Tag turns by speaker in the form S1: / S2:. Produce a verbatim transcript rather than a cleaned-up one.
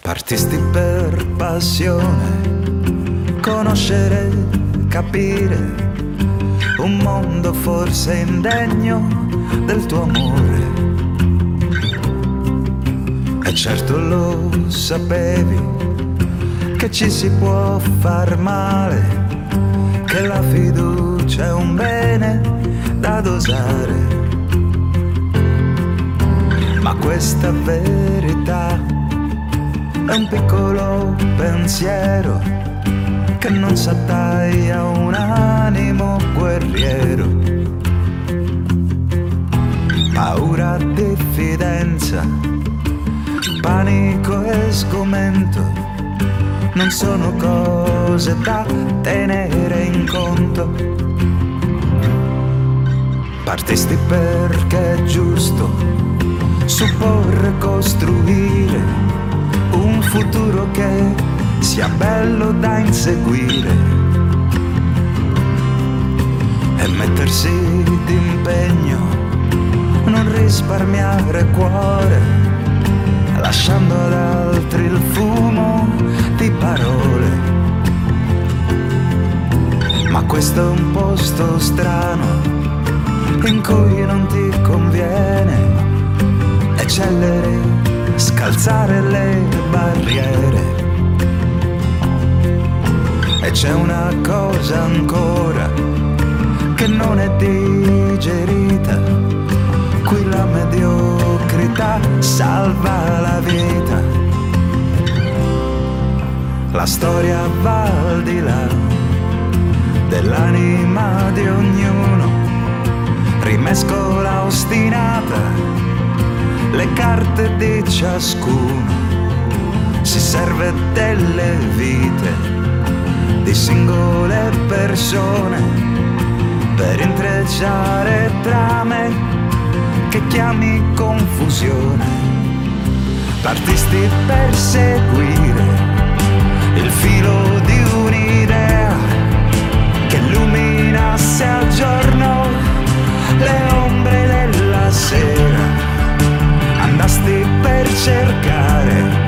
S1: Partisti per passione, conoscere, capire un mondo forse indegno del tuo amore. E certo lo sapevi che ci si può far male, che la fiducia è un bene da dosare. Ma questa verità è un piccolo pensiero che non s'attaglia a un animo guerriero. Paura, diffidenza, panico e sgomento non sono cose da tenere in conto. Partisti perché è giusto supporre, costruire un futuro che sia bello da inseguire e mettersi d'impegno, non risparmiare cuore, lasciando ad altri il fumo di parole. Ma questo è un posto strano in cui non ti conviene eccellere, scalzare le barriere. E c'è una cosa ancora che non è digerita, qui la mediocrità salva la vita. La storia va al di là dell'anima di ognuno, rimescola ostinata le carte di ciascuno, si serve delle vite di singole persone per intrecciare trame che chiami confusione. Partisti per seguire il filo di un'idea che illuminasse al giorno le ombre della sera. Andasti per cercare